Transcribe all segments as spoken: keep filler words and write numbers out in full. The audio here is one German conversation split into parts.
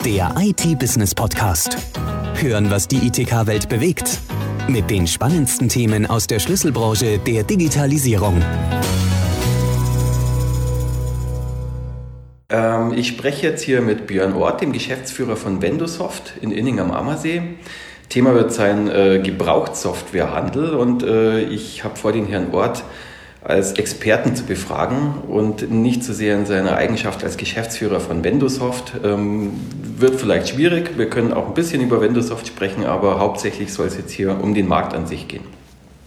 der I T-Business-Podcast. Hören, was die I T K-Welt bewegt. Mit den spannendsten Themen aus der Schlüsselbranche der Digitalisierung. Ähm, ich spreche jetzt hier mit Björn Orth, dem Geschäftsführer von Vendosoft in Inning am Ammersee. Thema wird sein äh, Gebrauchtsoftwarehandel und äh, ich habe vor, den Herrn Orth als Experten zu befragen und nicht so sehr in seiner Eigenschaft als Geschäftsführer von Vendosoft. Ähm, wird vielleicht schwierig, wir können auch ein bisschen über Vendosoft sprechen, aber hauptsächlich soll es jetzt hier um den Markt an sich gehen.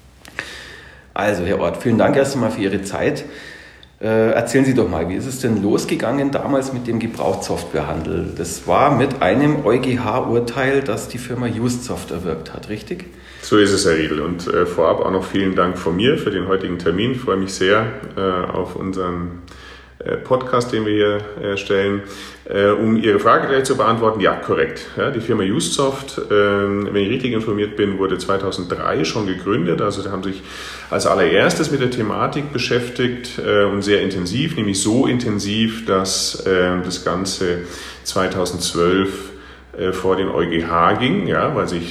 Also Herr Orth, vielen Dank erst einmal für Ihre Zeit. Äh, erzählen Sie doch mal, wie ist es denn losgegangen damals mit dem Gebrauchtsoftwarehandel? Das war mit einem EuGH-Urteil, das die Firma UsedSoft erwirkt hat, richtig? So ist es, Herr Riedl. Und äh, vorab auch noch vielen Dank von mir für den heutigen Termin. Ich freue mich sehr äh, auf unseren äh, Podcast, den wir hier äh, stellen. Äh, um Ihre Frage gleich zu beantworten, ja, korrekt. Ja, die Firma UsedSoft, äh, wenn ich richtig informiert bin, wurde zweitausenddrei schon gegründet. Also da haben sich als allererstes mit der Thematik beschäftigt äh, und sehr intensiv, nämlich so intensiv, dass äh, das Ganze zweitausendzwölf äh, vor den EuGH ging, ja, weil sich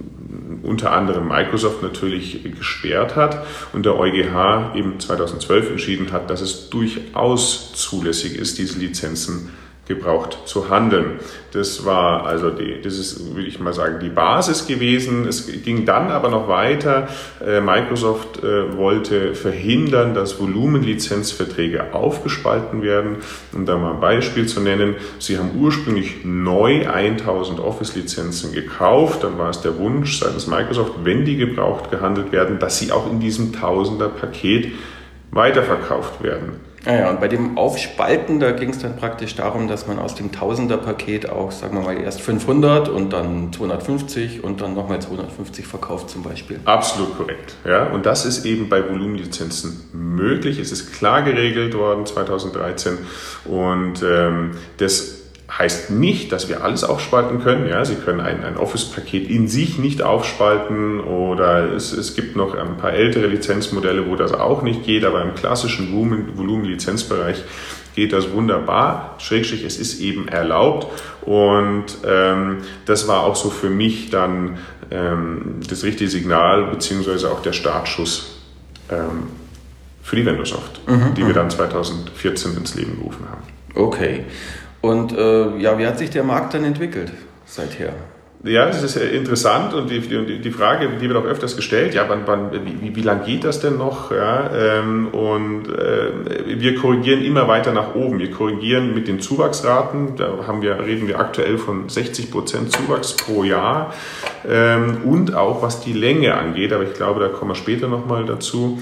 unter anderem Microsoft natürlich gesperrt hat und der EuGH eben zweitausendzwölf entschieden hat, dass es durchaus zulässig ist, diese Lizenzen gebraucht zu handeln. Das war also die, das ist, will ich mal sagen, die Basis gewesen. Es ging dann aber noch weiter. Äh, Microsoft äh, wollte verhindern, dass Volumenlizenzverträge aufgespalten werden. Um da mal ein Beispiel zu nennen: Sie haben ursprünglich neu tausend Office-Lizenzen gekauft. Dann war es der Wunsch seitens Microsoft, wenn die gebraucht gehandelt werden, dass sie auch in diesem Tausender-Paket weiterverkauft werden. Naja, und bei dem Aufspalten, da ging es dann praktisch darum, dass man aus dem Tausender-Paket auch, sagen wir mal, erst fünfhundert und dann zweihundertfünfzig und dann nochmal zweihundertfünfzig verkauft zum Beispiel. Absolut korrekt. Ja, und das ist eben bei Volumenlizenzen möglich. Es ist klar geregelt worden zweitausenddreizehn und ähm, das heißt nicht, dass wir alles aufspalten können. Ja, Sie können ein, ein Office-Paket in sich nicht aufspalten oder es, es gibt noch ein paar ältere Lizenzmodelle, wo das auch nicht geht, aber im klassischen Volumen-Lizenzbereich geht das wunderbar. Schrägstrich, es ist eben erlaubt und ähm, das war auch so für mich dann ähm, das richtige Signal beziehungsweise auch der Startschuss ähm, für die Vendosoft, mhm. die wir dann zweitausendvierzehn ins Leben gerufen haben. Okay. Und äh, ja, wie hat sich der Markt dann entwickelt seither? Ja, das ist interessant und die, die, die Frage, die wird auch öfters gestellt, ja, wann, wann, wie, wie lange geht das denn noch? Ja, ähm, und äh, wir korrigieren immer weiter nach oben. Wir korrigieren mit den Zuwachsraten, da haben wir, reden wir aktuell von sechzig Prozent Zuwachs pro Jahr ähm, und auch was die Länge angeht, aber ich glaube, da kommen wir später nochmal dazu.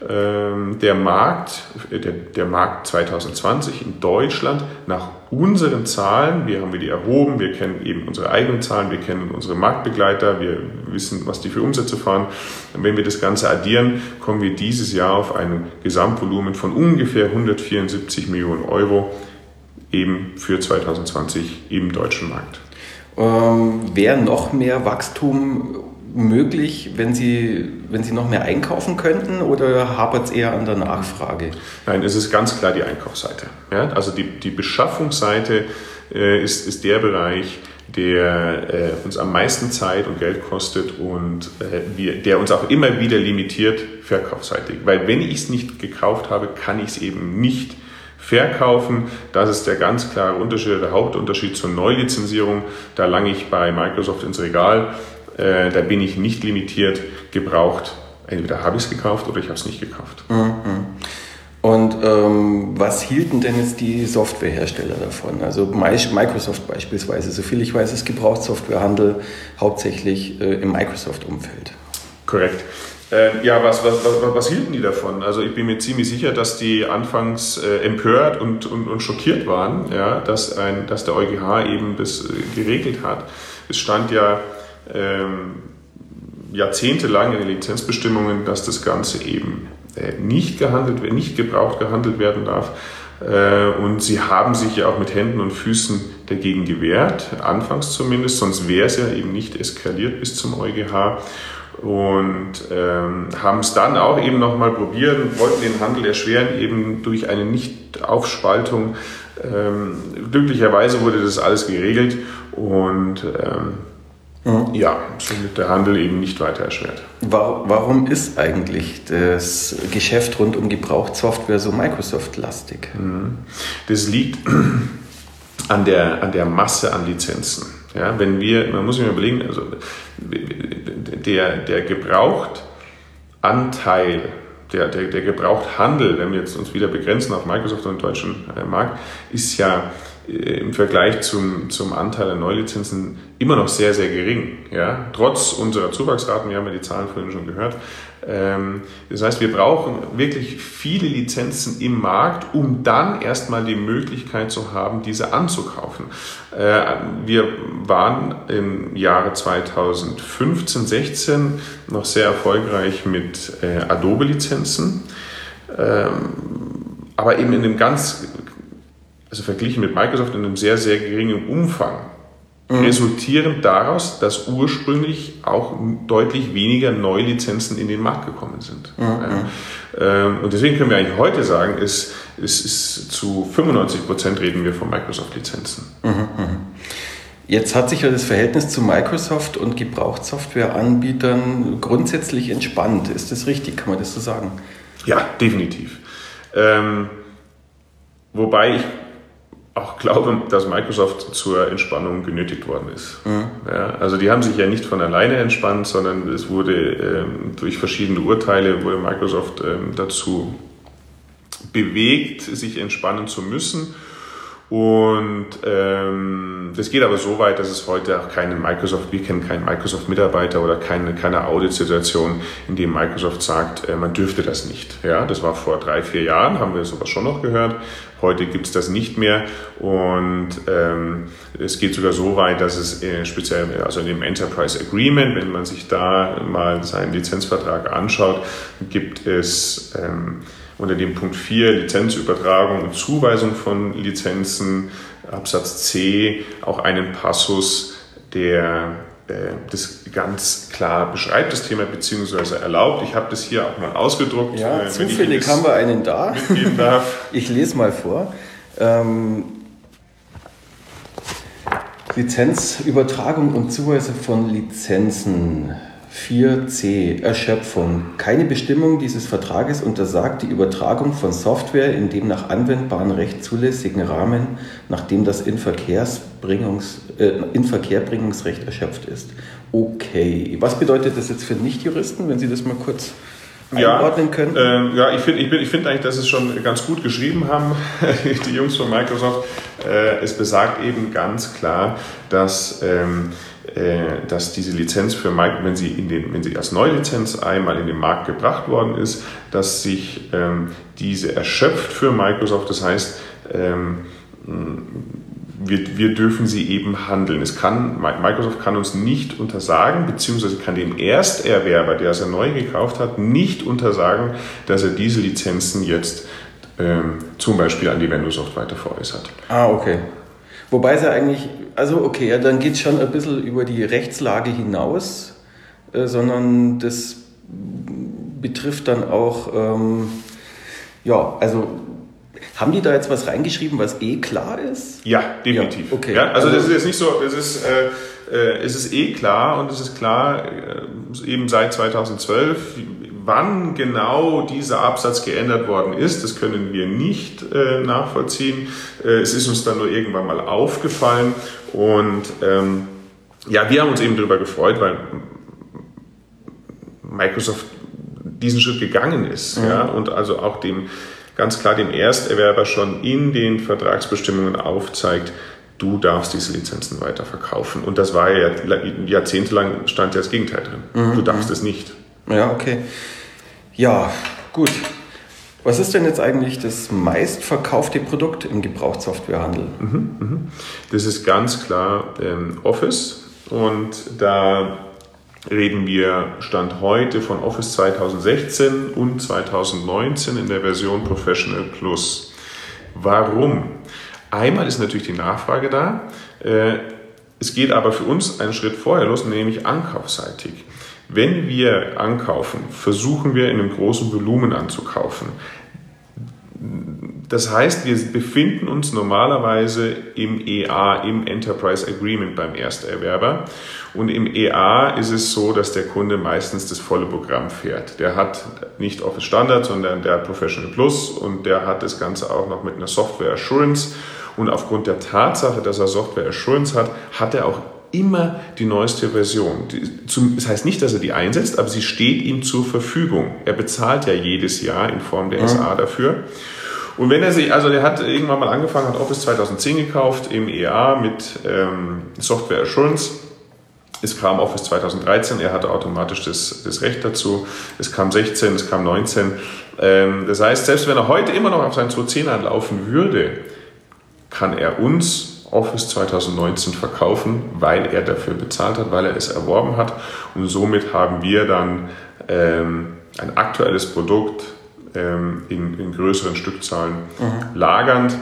Ähm, der Markt, der, der Markt zweitausendzwanzig in Deutschland nach unseren Zahlen, wir haben wir die erhoben, wir kennen eben unsere eigenen Zahlen, wir kennen unsere Marktbegleiter, wir wissen, was die für Umsätze fahren. Und wenn wir das Ganze addieren, kommen wir dieses Jahr auf ein Gesamtvolumen von ungefähr hundertvierundsiebzig Millionen Euro eben für zweitausendzwanzig im deutschen Markt. Ähm, wäre noch mehr Wachstum möglich, wenn Sie, wenn Sie noch mehr einkaufen könnten oder hapert es eher an der Nachfrage? Nein, es ist ganz klar die Einkaufsseite. Ja, also die, die Beschaffungsseite äh, ist, ist der Bereich, der äh, uns am meisten Zeit und Geld kostet und äh, wir, der uns auch immer wieder limitiert verkaufsseitig. Weil wenn ich es nicht gekauft habe, kann ich es eben nicht verkaufen. Das ist der ganz klare Unterschied, der Hauptunterschied zur Neulizenzierung. Da lange ich bei Microsoft ins Regal. Äh, da bin ich nicht limitiert, gebraucht. Entweder habe ich es gekauft oder ich habe es nicht gekauft. Mhm. Und ähm, was hielten denn jetzt die Softwarehersteller davon? Also Microsoft beispielsweise. Soviel ich weiß, ist Gebrauchtsoftwarehandel hauptsächlich äh, im Microsoft-Umfeld. Korrekt. Äh, ja, was, was, was, was hielten die davon? Also ich bin mir ziemlich sicher, dass die anfangs äh, empört und, und, und schockiert waren, ja, dass, ein, dass der EuGH eben das äh, geregelt hat. Es stand ja Ähm, jahrzehntelang in den Lizenzbestimmungen, dass das Ganze eben äh, nicht gehandelt, nicht gebraucht gehandelt werden darf. Äh, und sie haben sich ja auch mit Händen und Füßen dagegen gewehrt, anfangs zumindest, sonst wäre es ja eben nicht eskaliert bis zum EuGH. Und ähm, haben es dann auch eben nochmal probiert und wollten den Handel erschweren, eben durch eine Nicht-Aufspaltung Ähm, glücklicherweise wurde das alles geregelt und ähm, mhm. ja, somit der Handel eben nicht weiter erschwert. Warum ist eigentlich das Geschäft rund um Gebrauchtsoftware so Microsoft-lastig? Das liegt an der, an der Masse an Lizenzen. Ja, wenn wir, man muss sich mal überlegen, also der, der Gebrauchtanteil, der, der, der Gebrauchthandel, wenn wir jetzt uns wieder begrenzen auf Microsoft und den deutschen Markt, ist ja im Vergleich zum, zum Anteil der Neulizenzen immer noch sehr, sehr gering. Ja? Trotz unserer Zuwachsraten, wir haben ja die Zahlen vorhin schon gehört. Ähm, das heißt, wir brauchen wirklich viele Lizenzen im Markt, um dann erstmal die Möglichkeit zu haben, diese anzukaufen. Äh, wir waren im Jahre zweitausendfünfzehn, sechzehn noch sehr erfolgreich mit äh, Adobe-Lizenzen, ähm, aber eben in einem ganz also verglichen mit Microsoft in einem sehr, sehr geringen Umfang, mhm. resultierend daraus, dass ursprünglich auch deutlich weniger Neulizenzen in den Markt gekommen sind. Mhm. Ja. Und deswegen können wir eigentlich heute sagen, es, es ist zu fünfundneunzig Prozent reden wir von Microsoft-Lizenzen. Mhm. Jetzt hat sich ja das Verhältnis zu Microsoft und Gebrauchtsoftwareanbietern grundsätzlich entspannt. Ist das richtig? Kann man das so sagen? Ja, definitiv. Ähm, wobei ich auch glaube, dass Microsoft zur Entspannung genötigt worden ist. Mhm. Ja, also die haben sich ja nicht von alleine entspannt, sondern es wurde ähm, durch verschiedene Urteile wurde Microsoft ähm, dazu bewegt, sich entspannen zu müssen. Und ähm, das geht aber so weit, dass es heute auch keinen Microsoft, wir kennen keinen Microsoft-Mitarbeiter oder keine, keine Audit-Situation, in dem Microsoft sagt, äh, man dürfte das nicht. Ja, das war vor drei, vier Jahren, haben wir sowas schon noch gehört. Heute gibt es das nicht mehr und ähm, es geht sogar so weit, dass es äh, speziell also in dem Enterprise Agreement, wenn man sich da mal seinen Lizenzvertrag anschaut, gibt es ähm, unter dem Punkt vier Lizenzübertragung und Zuweisung von Lizenzen, Absatz C, auch einen Passus, der äh, das ganz klar beschreibt, das Thema, beziehungsweise erlaubt. Ich habe das hier auch mal ausgedruckt. Ja, äh, zufällig haben wir einen da. Darf. Ich lese mal vor. Ähm, Lizenzübertragung und Zuweisung von Lizenzen. vier c Erschöpfung. Keine Bestimmung dieses Vertrages untersagt die Übertragung von Software in dem nach anwendbaren Recht zulässigen Rahmen, nachdem das Inverkehrsbringungs, äh, Inverkehrbringungsrecht erschöpft ist. Okay. Was bedeutet das jetzt für Nichtjuristen, wenn Sie das mal kurz einordnen können? Ja, äh, ja ich finde ich find, ich find eigentlich, dass Sie es schon ganz gut geschrieben haben, die Jungs von Microsoft. Äh, es besagt eben ganz klar, dass ähm, dass diese Lizenz für Microsoft, wenn sie, in den, wenn sie als Neulizenz einmal in den Markt gebracht worden ist, dass sich ähm, diese erschöpft für Microsoft. Das heißt, ähm, wir, wir dürfen sie eben handeln. Es kann, Microsoft kann uns nicht untersagen, beziehungsweise kann dem Ersterwerber, der es ja neu gekauft hat, nicht untersagen, dass er diese Lizenzen jetzt ähm, zum Beispiel an die Vendosoft weiter veräußert. Ah, okay. Wobei es ja eigentlich, also okay, ja, dann geht es schon ein bisschen über die Rechtslage hinaus, äh, sondern das betrifft dann auch, ähm, ja, also haben die da jetzt was reingeschrieben, was eh klar ist? Ja, definitiv. Ja, okay. Ja, also, also das ist jetzt nicht so, es ist, äh, äh, es ist eh klar und es ist klar, äh, eben seit zweitausendzwölf, wann genau dieser Absatz geändert worden ist, das können wir nicht äh, nachvollziehen. Äh, es ist uns dann nur irgendwann mal aufgefallen und ähm, ja, wir haben uns eben darüber gefreut, weil Microsoft diesen Schritt gegangen ist, mhm. ja, und also auch dem ganz klar dem Ersterwerber schon in den Vertragsbestimmungen aufzeigt, du darfst diese Lizenzen weiter verkaufen. Und das war ja jahrzehntelang, stand ja das Gegenteil drin. Mhm. Du darfst es nicht. Ja, okay. Ja, gut. Was ist denn jetzt eigentlich das meistverkaufte Produkt im Gebrauchtsoftwarehandel? Mhm, mh. Das ist ganz klar ähm, Office. Und da reden wir Stand heute von Office zweitausendsechzehn und zweitausendneunzehn in der Version Professional Plus. Warum? Einmal ist natürlich die Nachfrage da. Es geht aber für uns einen Schritt vorher los, nämlich ankaufseitig. Wenn wir ankaufen, versuchen wir in einem großen Volumen anzukaufen. Das heißt, wir befinden uns normalerweise im E A, im Enterprise Agreement beim Ersterwerber. Und im E A ist es so, dass der Kunde meistens das volle Programm fährt. Der hat nicht Office Standard, sondern der hat Professional Plus und der hat das Ganze auch noch mit einer Software Assurance. Und aufgrund der Tatsache, dass er Software Assurance hat, hat er auch immer die neueste Version. Das heißt nicht, dass er die einsetzt, aber sie steht ihm zur Verfügung. Er bezahlt ja jedes Jahr in Form der S A dafür. Und wenn er sich, also der hat irgendwann mal angefangen, hat Office zwanzig zehn gekauft im E A mit ähm, Software Assurance. Es kam Office zwanzig dreizehn, er hatte automatisch das, das Recht dazu. Es kam sechzehn, es kam neunzehn. Ähm, das heißt, selbst wenn er heute immer noch auf seinen zwanzig zehn anlaufen würde, kann er uns Office zwanzig neunzehn verkaufen, weil er dafür bezahlt hat, weil er es erworben hat. Und somit haben wir dann ähm, ein aktuelles Produkt ähm, in, in größeren Stückzahlen mhm. lagernd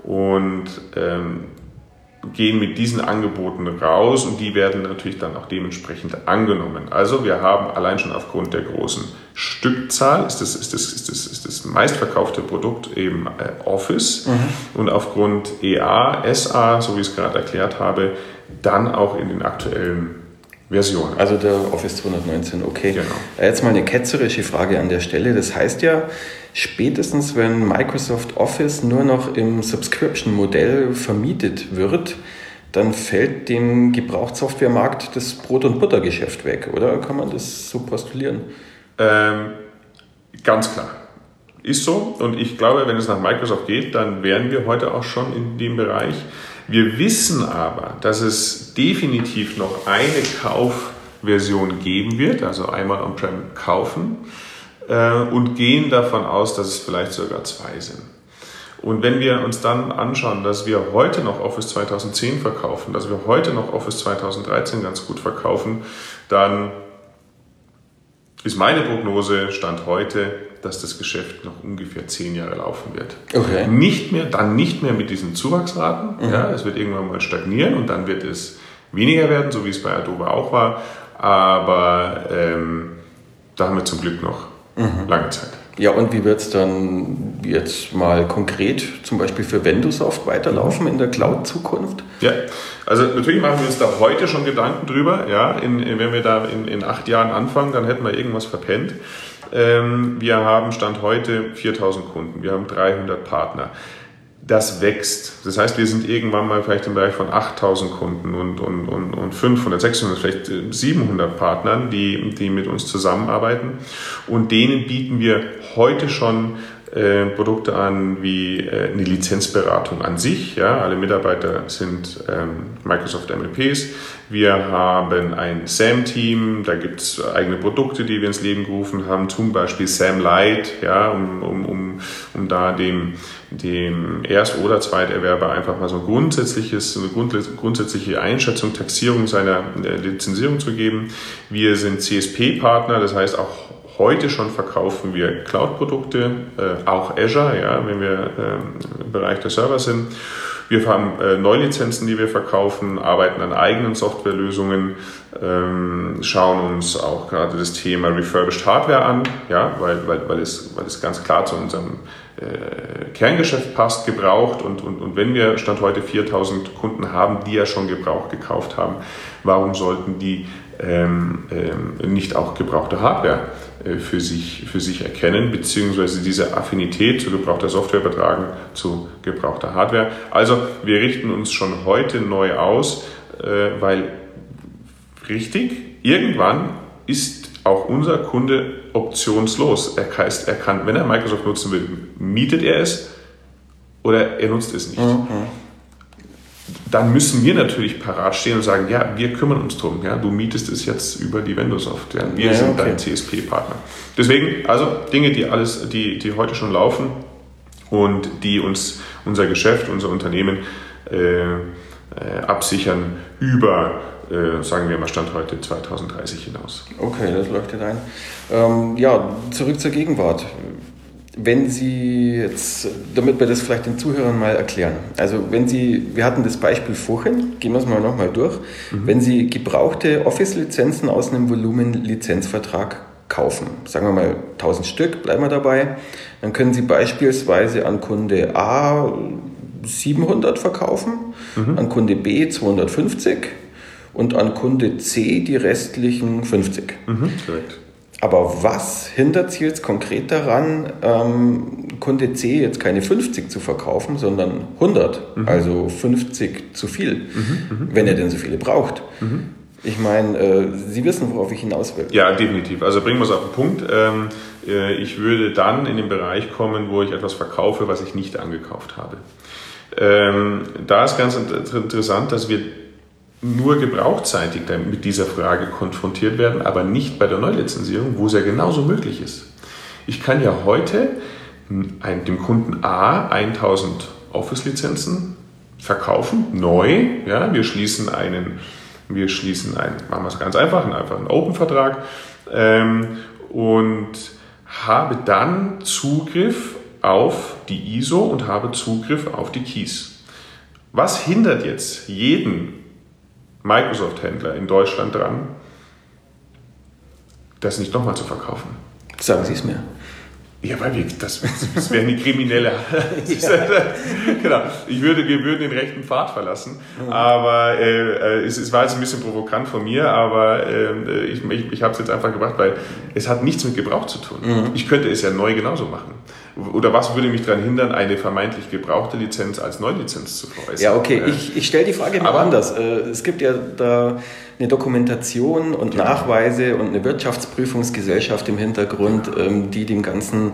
und ähm, gehen mit diesen Angeboten raus und die werden natürlich dann auch dementsprechend angenommen. Also wir haben allein schon aufgrund der großen Stückzahl, ist das, ist das, ist das, ist das meistverkaufte Produkt eben äh, Office mhm. und aufgrund E A, S A, so wie ich es gerade erklärt habe, dann auch in den aktuellen Versionen. Also der Office zwanzig neunzehn, okay. Genau. Jetzt mal eine ketzerische Frage an der Stelle. Das heißt ja, spätestens wenn Microsoft Office nur noch im Subscription-Modell vermietet wird, dann fällt dem Gebrauchtsoftwaremarkt das Brot- und Buttergeschäft weg, oder? Kann man das so postulieren? Ähm, ganz klar. Ist so. Und ich glaube, wenn es nach Microsoft geht, dann wären wir heute auch schon in dem Bereich. Wir wissen aber, dass es definitiv noch eine Kaufversion geben wird, also einmal On-Prem kaufen, äh, und gehen davon aus, dass es vielleicht sogar zwei sind. Und wenn wir uns dann anschauen, dass wir heute noch Office zwanzig zehn verkaufen, dass wir heute noch Office zwanzig dreizehn ganz gut verkaufen, dann ist meine Prognose, Stand heute, dass das Geschäft noch ungefähr zehn Jahre laufen wird. Okay. Nicht mehr, dann nicht mehr mit diesen Zuwachsraten. Mhm. Ja, es wird irgendwann mal stagnieren und dann wird es weniger werden, so wie es bei Adobe auch war. Aber ähm, da haben wir zum Glück noch mhm. lange Zeit. Ja, und wie wird es dann jetzt mal konkret zum Beispiel für Vendosoft weiterlaufen in der Cloud-Zukunft? Ja, also natürlich machen wir uns da heute schon Gedanken drüber. Ja, in, in, wenn wir da in, in acht Jahren anfangen, dann hätten wir irgendwas verpennt. Ähm, wir haben Stand heute viertausend Kunden, wir haben dreihundert Partner. Das wächst. Das heißt, wir sind irgendwann mal vielleicht im Bereich von achttausend Kunden und, und, und, und fünfhundert, sechshundert, vielleicht siebenhundert Partnern, die, die mit uns zusammenarbeiten. Und denen bieten wir heute schon äh, Produkte an wie äh, eine Lizenzberatung an sich. Ja, alle Mitarbeiter sind ähm, Microsoft M L Ps. Wir haben ein S A M-Team, da gibt es eigene Produkte, die wir ins Leben gerufen haben, zum Beispiel S A M Lite, ja, um, um, um, um da dem, dem Erst- oder Zweiterwerber einfach mal so ein grundsätzliches, eine grundsätzliche Einschätzung, Taxierung seiner Lizenzierung zu geben. Wir sind C S P-Partner, das heißt auch heute schon verkaufen wir Cloud-Produkte, äh, auch Azure, ja, wenn wir äh, im Bereich der Server sind. Wir haben äh, Neulizenzen, die wir verkaufen, arbeiten an eigenen Softwarelösungen, ähm, schauen uns auch gerade das Thema Refurbished Hardware an, ja, weil, weil, weil, es, weil es ganz klar zu unserem äh, Kerngeschäft passt, gebraucht. Und, und, und wenn wir Stand heute viertausend Kunden haben, die ja schon Gebrauch gekauft haben, warum sollten die ähm, ähm, nicht auch gebrauchte Hardware äh, für sich, für sich erkennen, beziehungsweise diese Affinität zu gebrauchter Software übertragen zu gebrauchter Hardware. Also wir richten uns schon heute neu aus, äh, weil richtig, irgendwann ist auch unser Kunde optionslos. Er kann, er kann, wenn er Microsoft nutzen will, mietet er es oder er nutzt es nicht. Mhm. Dann müssen wir natürlich parat stehen und sagen, ja, wir kümmern uns drum. Ja, du mietest es jetzt über die Vendosoft. Ja, wir ja, sind okay. dein C S P-Partner. Deswegen, also Dinge, die alles, die, die heute schon laufen und die uns unser Geschäft, unser Unternehmen äh, äh, absichern über, äh, sagen wir mal, Stand heute zwanzig dreißig hinaus. Okay, das leuchtet ein. Ähm, ja, zurück zur Gegenwart. Wenn Sie jetzt, damit wir das vielleicht den Zuhörern mal erklären, also wenn Sie, wir hatten das Beispiel vorhin, gehen wir es mal nochmal durch, mhm. wenn Sie gebrauchte Office-Lizenzen aus einem Volumen-Lizenzvertrag kaufen, sagen wir mal tausend Stück, bleiben wir dabei, dann können Sie beispielsweise an Kunde A siebenhundert verkaufen, mhm. an Kunde B zweihundertfünfzig und an Kunde C die restlichen fünfzig. Mhm, korrekt. Aber was hindert Sie jetzt konkret daran, ähm, Kunde C jetzt keine fünfzig zu verkaufen, sondern hundert, mhm. also fünfzig zu viel, mhm, wenn er denn so viele braucht? Mhm. Ich meine, äh, Sie wissen, worauf ich hinaus will. Ja, definitiv. Also bringen wir es auf den Punkt. Ähm, äh, ich würde dann in den Bereich kommen, wo ich etwas verkaufe, was ich nicht angekauft habe. Ähm, da ist ganz interessant, dass wir nur gebrauchsseitig mit dieser Frage konfrontiert werden, aber nicht bei der Neulizenzierung, wo es ja genauso möglich ist. Ich kann ja heute dem Kunden A tausend Office-Lizenzen verkaufen, neu. Ja, wir schließen einen, wir schließen einen, machen wir es ganz einfach, einfach einen Open-Vertrag ähm, und habe dann Zugriff auf die I S O und habe Zugriff auf die Keys. Was hindert jetzt jeden Microsoft-Händler in Deutschland dran, das nicht nochmal zu verkaufen? Sagen Sie es mir. Ja, weil wir, das, das wäre eine kriminelle. Genau. Ich würde, wir würden den rechten Pfad verlassen. Mhm. Aber äh, es, es war jetzt ein bisschen provokant von mir, aber äh, ich, ich, ich habe es jetzt einfach gebracht, weil es hat nichts mit Gebrauch zu tun. Mhm. Ich könnte es ja neu genauso machen. Oder was würde mich daran hindern, eine vermeintlich gebrauchte Lizenz als Neulizenz zu veräußern? Ja, okay, ich, ich stelle die Frage mal anders. Es gibt ja da eine Dokumentation und genau. Nachweise und eine Wirtschaftsprüfungsgesellschaft im Hintergrund, die dem Ganzen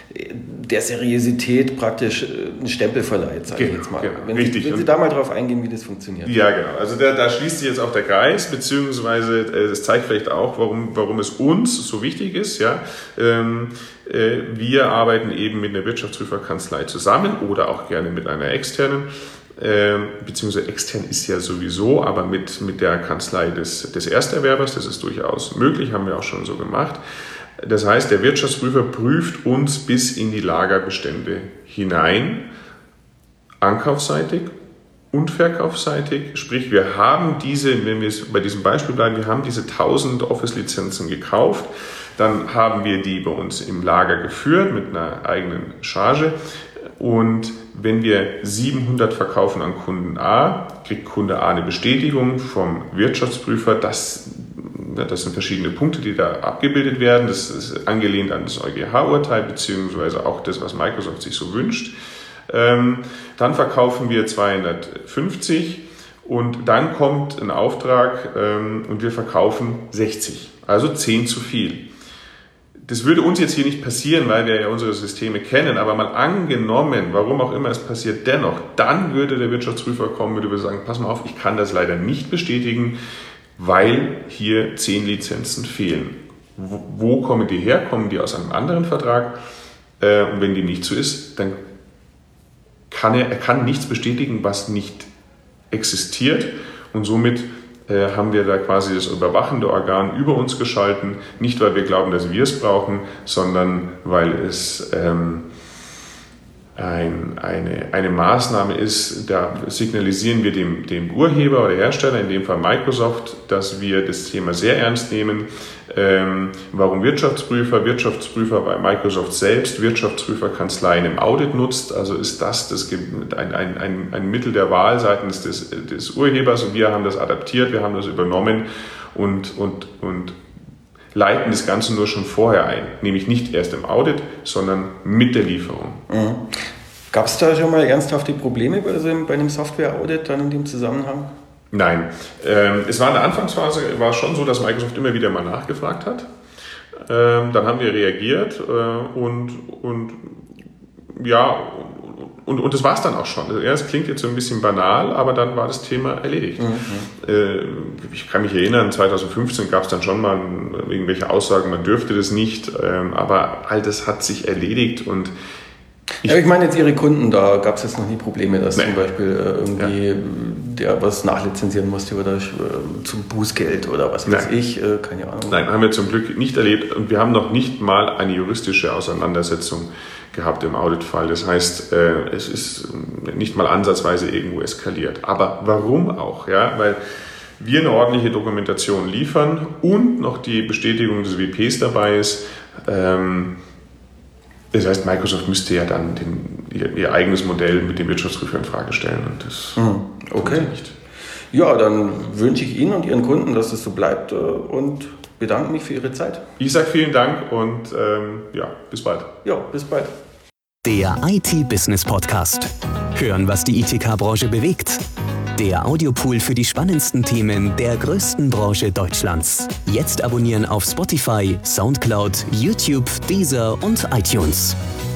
der Seriosität praktisch einen Stempel verleiht, sage ich jetzt mal. Genau, wenn richtig. Sie, wenn Sie da mal drauf eingehen, wie das funktioniert. Ja, genau. Also da, da schließt sich jetzt auch der Kreis, beziehungsweise es zeigt vielleicht auch, warum, warum es uns so wichtig ist. Ja, ähm, äh, wir arbeiten eben mit einer Wirtschaftsprüferkanzlei zusammen oder auch gerne mit einer externen. Ähm, beziehungsweise extern ist ja sowieso, aber mit, mit der Kanzlei des, des Ersterwerbers, das ist durchaus möglich, haben wir auch schon so gemacht. Das heißt, der Wirtschaftsprüfer prüft uns bis in die Lagerbestände hinein, ankaufsseitig und verkaufsseitig. Sprich, wir haben diese, wenn wir bei diesem Beispiel bleiben, wir haben diese tausend Office-Lizenzen gekauft, dann haben wir die bei uns im Lager geführt mit einer eigenen Charge. Und wenn wir siebenhundert verkaufen an Kunden A, kriegt Kunde A eine Bestätigung vom Wirtschaftsprüfer, dass das sind verschiedene Punkte, die da abgebildet werden. Das ist angelehnt an das EuGH-Urteil, beziehungsweise auch das, was Microsoft sich so wünscht. Ähm, dann verkaufen wir zweihundertfünfzig und dann kommt ein Auftrag ähm, und wir verkaufen sechzig, also zehn zu viel. Das würde uns jetzt hier nicht passieren, weil wir ja unsere Systeme kennen, aber mal angenommen, warum auch immer es passiert, dennoch, dann würde der Wirtschaftsprüfer kommen und würde sagen, pass mal auf, ich kann das leider nicht bestätigen, weil hier zehn Lizenzen fehlen. Wo, wo kommen die her? Kommen die aus einem anderen Vertrag? Äh, und wenn die nicht so ist, dann kann er, er kann nichts bestätigen, was nicht existiert. Und somit äh, haben wir da quasi das überwachende Organ über uns geschalten. Nicht, weil wir glauben, dass wir es brauchen, sondern weil es ähm, Ein, eine, eine Maßnahme ist, da signalisieren wir dem, dem Urheber oder Hersteller, in dem Fall Microsoft, dass wir das Thema sehr ernst nehmen. Ähm, warum Wirtschaftsprüfer? Wirtschaftsprüfer, weil Microsoft selbst Wirtschaftsprüferkanzleien im Audit nutzt. Also ist das, das ein, ein, ein, ein Mittel der Wahl seitens des, des Urhebers und wir haben das adaptiert, wir haben das übernommen und, und, und leiten das Ganze nur schon vorher ein, nämlich nicht erst im Audit, sondern mit der Lieferung. Mhm. Gab es da schon mal ernsthafte Probleme bei, so einem, bei einem Software-Audit dann in dem Zusammenhang? Nein. Ähm, es war in der Anfangsphase war es schon so, dass Microsoft immer wieder mal nachgefragt hat. Ähm, dann haben wir reagiert äh, und, und ja, und, und das war es dann auch schon. Ja, es klingt jetzt so ein bisschen banal, aber dann war das Thema erledigt. Mhm. Äh, ich kann mich erinnern, zwanzig fünfzehn gab es dann schon mal irgendwelche Aussagen, man dürfte das nicht, ähm, aber all das hat sich erledigt und Ich, ja, ich meine jetzt Ihre Kunden, da gab es jetzt noch nie Probleme, dass nee. zum Beispiel äh, irgendwie ja. der was nachlizenzieren musste oder äh, zum Bußgeld oder was weiß Nein. ich, äh, keine Ahnung. Nein, haben wir zum Glück nicht erlebt und wir haben noch nicht mal eine juristische Auseinandersetzung gehabt im Auditfall. Das heißt, äh, es ist nicht mal ansatzweise irgendwo eskaliert. Aber warum auch? Ja, weil wir eine ordentliche Dokumentation liefern und noch die Bestätigung des W Ps dabei ist. Ähm, das heißt, Microsoft müsste ja dann den, ihr, ihr eigenes Modell mit dem Wirtschaftsprüfer in Frage stellen und das mhm. okay. nicht. Ja, dann wünsche ich Ihnen und Ihren Kunden, dass es so bleibt und bedanke mich für Ihre Zeit. Ich sage vielen Dank und ähm, ja, bis bald. Ja, bis bald. Der I T-Business-Podcast. Hören, was die I T K-Branche bewegt. Der Audiopool für die spannendsten Themen der größten Branche Deutschlands. Jetzt abonnieren auf Spotify, Soundcloud, YouTube, Deezer und iTunes.